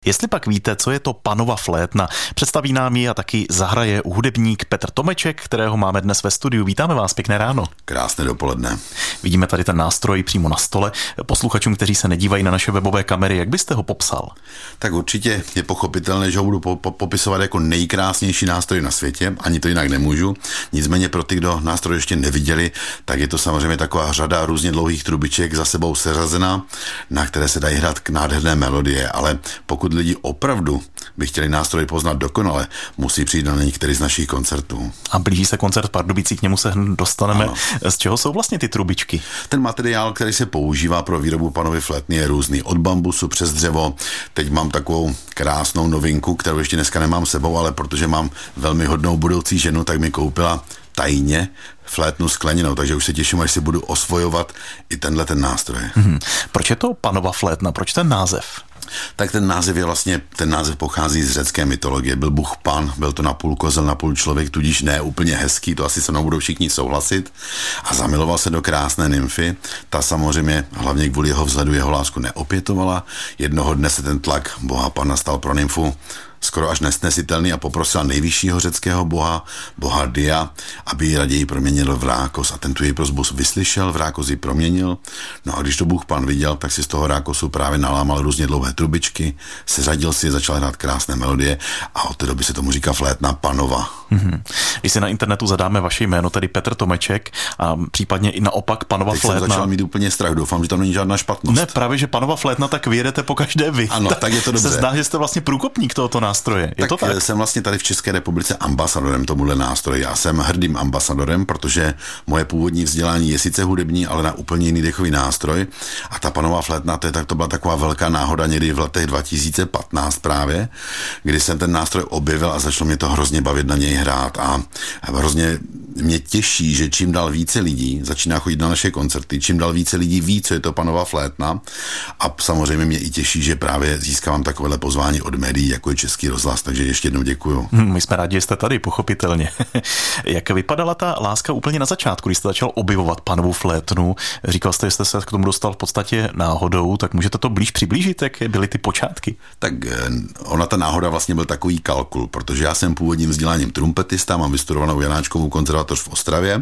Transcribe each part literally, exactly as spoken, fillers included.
Jestli pak víte, co je to panova flétna, představí nám ji a taky zahraje hudebník Petr Tomeček, kterého máme dnes ve studiu. Vítáme vás, pěkné ráno. Krásné dopoledne. Vidíme tady ten nástroj přímo na stole. Posluchačům, kteří se nedívají na naše webové kamery, jak byste ho popsal? Tak určitě je pochopitelné, že ho budu po- po- popisovat jako nejkrásnější nástroj na světě, ani to jinak nemůžu. Nicméně pro ty, kdo nástroj ještě neviděli, tak je to samozřejmě taková řada různě dlouhých trubiček za sebou seřazená, na které se dají hrát k nádherné melodie, ale pokud lidi opravdu by chtěli nástroj poznat dokonale, musí přijít na některý z našich koncertů. A blíží se koncert v Pardubicích, k němu se hned dostaneme. Ano. Z čeho jsou vlastně ty trubičky? Ten materiál, který se používá pro výrobu panovy flétny, je různý. Od bambusu přes dřevo. Teď mám takovou krásnou novinku, kterou ještě dneska nemám sebou, ale protože mám velmi hodnou budoucí ženu, tak mi koupila tajně flétnu skleněnou, takže už se těším, až si budu osvojovat i tenhle ten nástroj. Hmm. Proč je to panova flétna? Proč ten název? Tak ten název je vlastně, ten název pochází z řecké mytologie. Byl Bůh Pan, byl to napůl kozel, napůl člověk, tudíž ne úplně hezký, to asi se mnou budou všichni souhlasit. A zamiloval se do krásné nymfy. Ta samozřejmě, hlavně kvůli jeho vzhledu, jeho lásku neopětovala. Jednoho dne se ten tlak Boha Pana stal pro nymfu skoro až nesnesitelný a poprosila nejvyššího řeckého boha, boha Dia, aby ji raději proměnil v rákos. A ten tu její prosbu vyslyšel, v rákos ji proměnil. No a když to Bůh Pan viděl, tak si z toho rákosu právě nalámal různě dlouhé trubičky, seřadil si je, začal hrát krásné melodie a od té doby se tomu říká flétna panova. Mm-hmm. Když si na internetu zadáme vaše jméno, tedy Petr Tomeček, a případně i naopak panova Teď flétna. Teď jsem začal mít úplně strach, doufám, že tam není žádná špatnost. Ne, právě, že panova flétna, tak vyjedete po každé vy. Ano, tak je to dobře. Se zdá, že jste vlastně průkopník tohoto nástroje. Je tak to tak? Jsem vlastně tady v České republice ambasadorem tomuhle nástroje. Já jsem hrdým ambasadorem, protože moje původní vzdělání je sice hudební, ale na úplně jiný dechový nástroj. A ta panová flétna, to, je, tak to byla taková velká náhoda někdy v letech dva tisíce patnáct právě, kdy jsem ten nástroj objevil a začalo mě to hrozně bavit na něj hrát. A hrozně mě těší, že čím dál více lidí začíná chodit na naše koncerty, čím dál více lidí ví, co je to panová flétna. A samozřejmě mě i těší, že právě získávám takovéhle pozvání od médií, jako je Český rozhlas, takže ještě jednou děkuju. My jsme rádi, že jste tady, pochopitelně. Jak vypadala ta láska úplně na začátku, když jste začal objevovat panovou flétnu? Říkal jste, že jste se k tomu dostal v podstatě náhodou, tak můžete to blíž přiblížit, jak byly ty počátky? Tak ona ta náhoda vlastně byl takový kalkul, protože já jsem původním vzděláním trumpetista, mám vystudovanou Janáčkovou konzervatoř v Ostravě.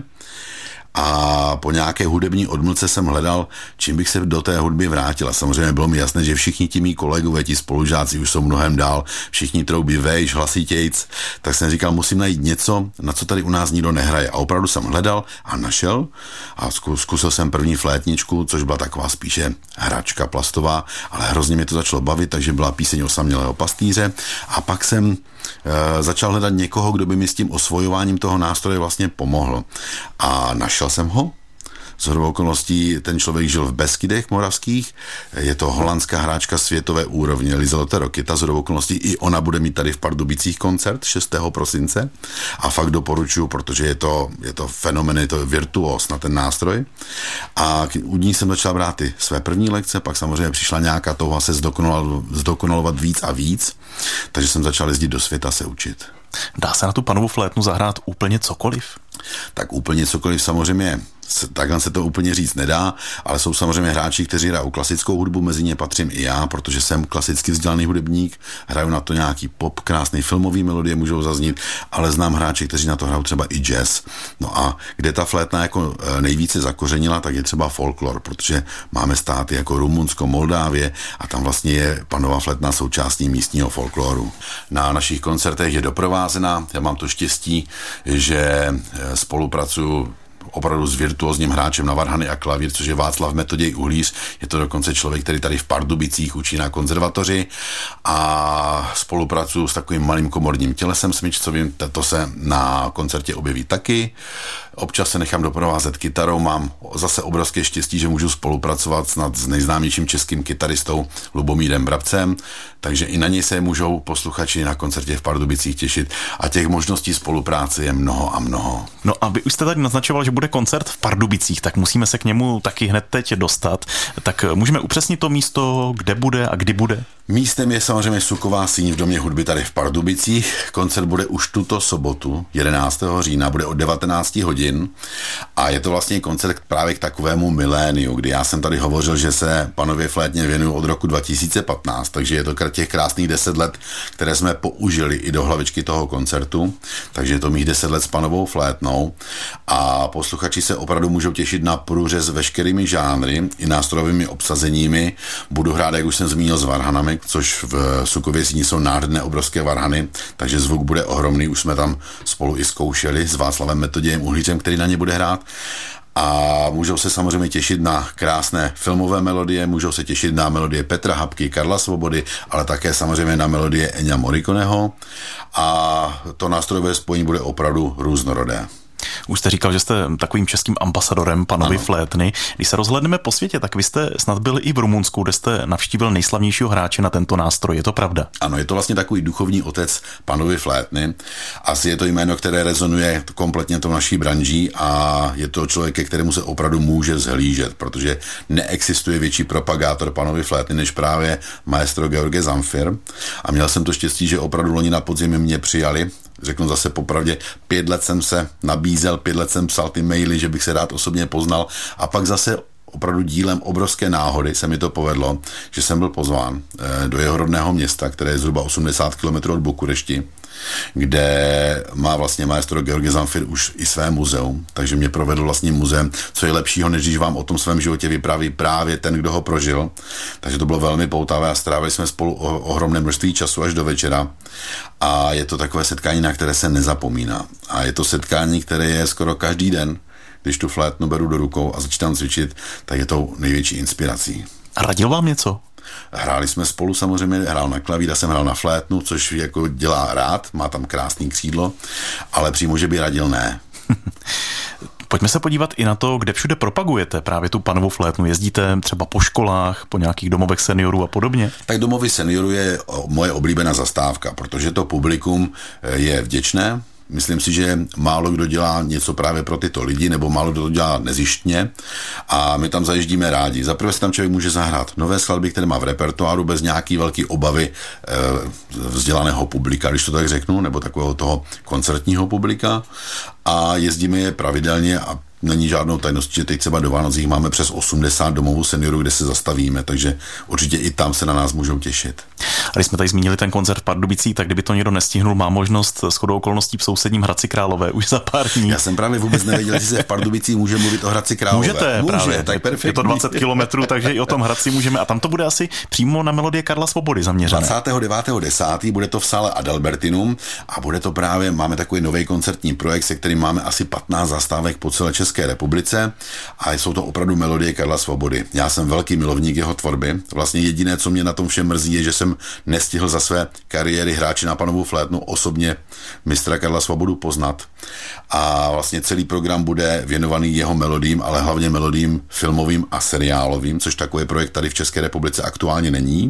A po nějaké hudební odmlce jsem hledal, čím bych se do té hudby vrátil. A samozřejmě bylo mi jasné, že všichni ti mý kolegové, ti spolužáci už jsou mnohem dál, všichni troubí vejš, hlasitějc, tak jsem říkal, musím najít něco, na co tady u nás nikdo nehraje. A opravdu jsem hledal a našel a zkusil jsem první flétničku, což byla taková spíše hračka plastová, ale hrozně mě to začalo bavit, takže byla píseň Osamělého pastýře. A pak jsem e, začal hledat někoho, kdo by mi s tím osvojováním toho nástroje vlastně pomohl. A našel jsem ho. Shodou okolností ten člověk žil v Beskydech moravských, je to holandská hráčka světové úrovně Liselotte Rokita, shodou okolností i ona bude mít tady v Pardubicích koncert šestého prosince a fakt doporučuji, protože je to, je to fenomen, je to virtuos na ten nástroj a u ní jsem začal brát ty své první lekce, pak samozřejmě přišla nějaká touha se zdokonalovat, zdokonalovat víc a víc, takže jsem začal jezdit do světa se učit. Dá se na tu panovou flétnu zahrát úplně cokoliv? Tak úplně cokoliv samozřejmě, takhle se to úplně říct nedá, ale jsou samozřejmě hráči, kteří hrajou klasickou hudbu, mezi ně patřím i já, protože jsem klasicky vzdělaný hudebník, hraju na to nějaký pop, krásný filmový melodie můžou zaznít, ale znám hráči, kteří na to hrajou třeba i jazz. No a kde ta flétna jako nejvíce zakořenila, tak je třeba folklor, protože máme státy jako Rumunsko, Moldávie a tam vlastně je panová flétna součástí místního folkloru. Na našich koncertech je doprovázená, já mám to štěstí, že spolupracuju opravdu s virtuózním hráčem na varhany a klavír, což je Václav Metoděj Uhlíř. Je to dokonce člověk, který tady v Pardubicích učí na konzervatoři a spolupracuju s takovým malým komorním tělesem smyčcovým, to se na koncertě objeví taky. Občas se nechám doprovázet kytarou, mám zase obrovské štěstí, že můžu spolupracovat snad s nejznámějším českým kytaristou Lubomírem Brabcem, takže i na něj se můžou posluchači na koncertě v Pardubicích těšit a těch možností spolupráce je mnoho a mnoho. No a vy už jste tady naznačoval, že bude koncert v Pardubicích, tak musíme se k němu taky hned teď dostat. Tak můžeme upřesnit to místo, kde bude a kdy bude? Místem je samozřejmě Suková síň v Domě hudby tady v Pardubicích. Koncert bude už tuto sobotu, jedenáctého října, bude od devatenáct hodin a je to vlastně koncert právě k takovému miléniu, kdy já jsem tady hovořil, že se Panově flétně věnuju od roku dva tisíce patnáct, takže je to těch krásných deset let, které jsme použili i do hlavičky toho koncertu, takže je to mých deset let s Panovou flétnou a posluchači se opravdu můžou těšit na průřez veškerými žánry i nástrojovými obsazeními. Budu hrát, jak už jsem zmínil, s varhanami, což v Sukově síni jsou nádherné obrovské varhany, takže zvuk bude ohromný, už jsme tam spolu i zkoušeli s Václavem Metodějem Uhlířem, který na ně bude hrát. A můžou se samozřejmě těšit na krásné filmové melodie, můžou se těšit na melodie Petra Habky, Karla Svobody, ale také samozřejmě na melodie Ennio Morriconeho a to nástrojové spojení bude opravdu různorodé. Už jste říkal, že jste takovým českým ambasadorem Panovy flétny. Když se rozhlédneme po světě, tak vy jste snad byli i v Rumunsku, kde jste navštívil nejslavnějšího hráče na tento nástroj. Je to pravda? Ano, je to vlastně takový duchovní otec Panovy flétny. Asi je to jméno, které rezonuje kompletně tou naší branží a je to člověk, ke kterému se opravdu může zhlížet, protože neexistuje větší propagátor Panovy flétny než právě maestro George Zamfir. A měl jsem to štěstí, že opravdu loni na podzim mě přijali. Řeknu zase popravdě, pět let jsem se nabízel, pět let jsem psal ty maily, že bych se rád osobně poznal a pak zase opravdu dílem obrovské náhody se mi to povedlo, že jsem byl pozván do jeho rodného města, které je zhruba osmdesát kilometrů od Bukurešti, kde má vlastně maestro George Zamfir už i své muzeum, takže mě provedl vlastně muzeum, co je lepšího, než když vám o tom svém životě vypráví právě ten, kdo ho prožil. Takže to bylo velmi poutavé a strávili jsme spolu o ohromné množství času až do večera a je to takové setkání, na které se nezapomíná. A je to setkání, které je skoro každý den, když tu flétnu beru do rukou a začínám cvičit, tak je to největší inspirací. A radil vám něco? Hráli jsme spolu samozřejmě, hrál na klavír, jsem hrál na flétnu, což jako dělá rád, má tam krásný křídlo, ale přímo, že by radil, ne. Pojďme se podívat i na to, kde všude propagujete právě tu Panovu flétnu. Jezdíte třeba po školách, po nějakých domovech seniorů a podobně? Tak domovy seniorů je moje oblíbená zastávka, protože to publikum je vděčné. Myslím si, že málo kdo dělá něco právě pro tyto lidi, nebo málo kdo to dělá nezištně a my tam zajíždíme rádi. Zaprvé si tam člověk může zahrát nové skladby, které má v repertoáru bez nějaký velký obavy e, vzdělaného publika, když to tak řeknu, nebo takového toho koncertního publika a jezdíme je pravidelně a není žádnou tajností, že teď třeba do Vánoc máme přes osmdesát domovů seniorů, kde se zastavíme, takže určitě i tam se na nás můžou těšit. A když jsme tady zmínili ten koncert v Pardubicích, tak kdyby to někdo nestihnul, má možnost shodou okolností v sousedním Hradci Králové už za pár dní. Já jsem právě vůbec nevěděl, že se v Pardubicích může mluvit o Hradci Králové. Můžete, Může, právě. Tak perfektní. Je to dvacet kilometrů, takže i o tom Hradci můžeme. A tam to bude asi přímo na melodie Karla Svobody zaměřené. dvacátého devátého desátého bude to v sále Adalbertinum a bude to právě, máme takový nový koncertní projekt, se kterým máme asi patnáct zastávek po celé České republice a jsou to opravdu melodie Karla Svobody. Já jsem velký milovník jeho tvorby. Vlastně jediné, co mě na tom všem mrzí, je, že jsem nestihl za své kariéry hráči na Panovu flétnu osobně mistra Karla Svobodu poznat. A vlastně celý program bude věnovaný jeho melodím, ale hlavně melodím filmovým a seriálovým, což takový projekt tady v České republice aktuálně není.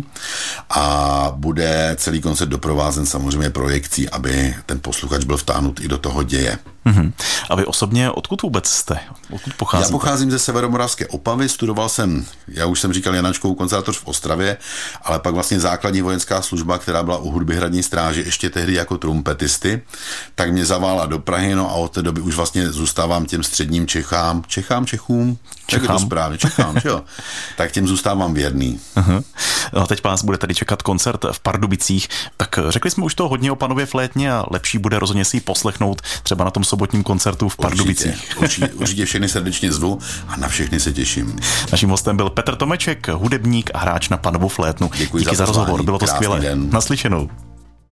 A bude celý koncert doprovázen samozřejmě projekcí, aby ten posluchač byl vtáhnut i do toho děje. Mm-hmm. A vy osobně odkud vůbec jste? Odkud pocházíte? Já pocházím ze severomoravské Opavy, studoval jsem, já už jsem říkal Janáčkovu konzervatoř v Ostravě, ale pak vlastně základní vojenská služba, která byla u hudby hradní stráže, ještě tehdy jako trumpetisty, tak mě zavála do Prahy, no a od té doby už vlastně zůstávám těm středním Čechám, Čechám, Čechům, Čechám. Jak je to správně, Čechám, jo? Tak těm zůstávám věrný. Uh-huh. No, teď vás bude tady čekat koncert v Pardubicích, tak řekli jsme už to hodně o Panově flétně a lepší bude rozhodně si ji poslechnout třeba na tom sobotním koncertu v Pardubicích. Určitě, určitě, určitě všechny srdečně zvu a na všechny se těším. Naším hostem byl Petr Tomeček, hudebník a hráč na Panovu flétnu. Děkuji Díky za, za rozhovor, bylo to Krásný skvělé. Den. Naslyšenou.